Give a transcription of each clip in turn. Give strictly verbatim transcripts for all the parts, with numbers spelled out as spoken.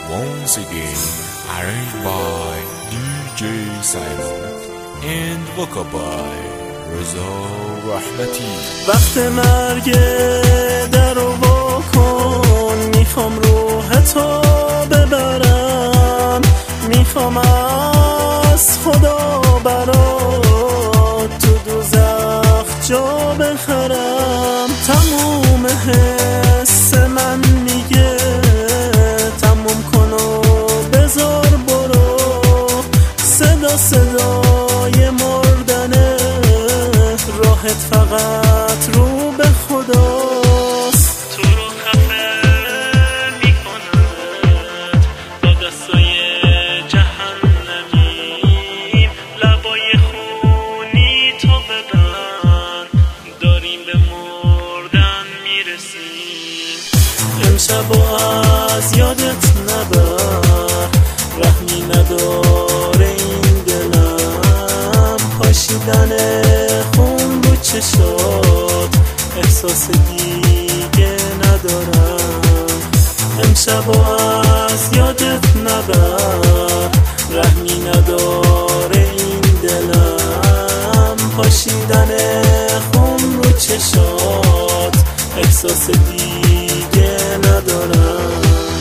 once again arranged by دی جی Simon and vocal by رضا رحمتی. وقت مرگ درو وا کن، میخوام روحتو ببرم، میخوام از خدا برات تو دوزخ جا بخرم. تموم حس من میگه تموم کن و بذار برو، صدا صدای مردنه، راحت فقط رو به خداست. تو رو خفه میکنم با دستای جهنمیم، لبای خونی تو ببند، داریم به مردن میرسیم. امشب از یادت نبر، رحمی نداره این دلم، پاشیدن خون رو چشات احساس دیگه ندارم. امشب از یادت نبر، رحمی نداره این دلم، پاشیدن خون رو چشات احساس دیگه ندارم.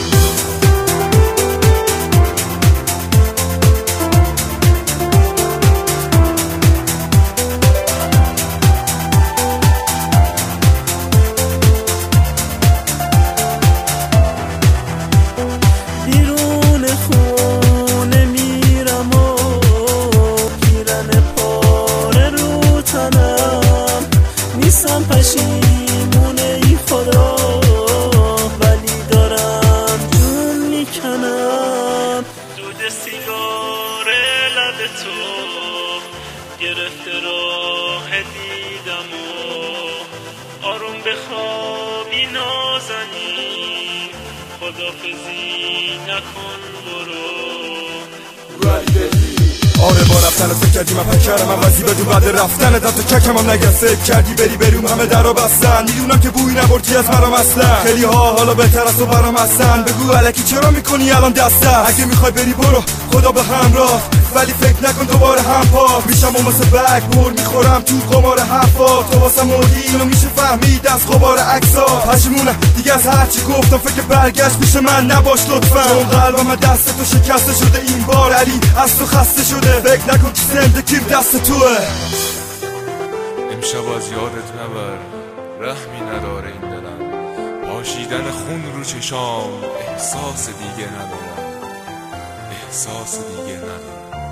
نیستم پشیمون ای خدا، ولی دارم جون میکنم. دود سیگار لب تو گرفته راه دیدم و آروم بخوابی نازنین، خدافزی نکن برو. آره با رفتن فکر کردی من پک کردم عوضی بدون بعد رفتن دم تو ککم هم نگه فکر کردی بری بریم همه درا بستن، میدونم که بوی نبردی از مرام اصلا، خیلی ها حالا بهتر از تو برام هستن. بگو الکی چرا میکنی الان دسته، اگه میخوای بری برو خدا به همراه، ولی فکر نکن دوباره هم پا میشم و مثل بک بر میخورم تو قمار حرفا. تو واسه مردی اینو میشه فهمید از غبار عکسا، پشیمونم دیگه از هرچی گفتم، فکر برگشت پیش من نباش لطفا، چون قلبم دست تو شکسته شده این بار، علی از تو خسته شده، فکر نکن که زندگیم دست توه. امشب از یادت نبر، رحمی نداره این دلم، پاشیدن خون رو چشام احساس دیگه ندارم، احساس دیگه ندارم.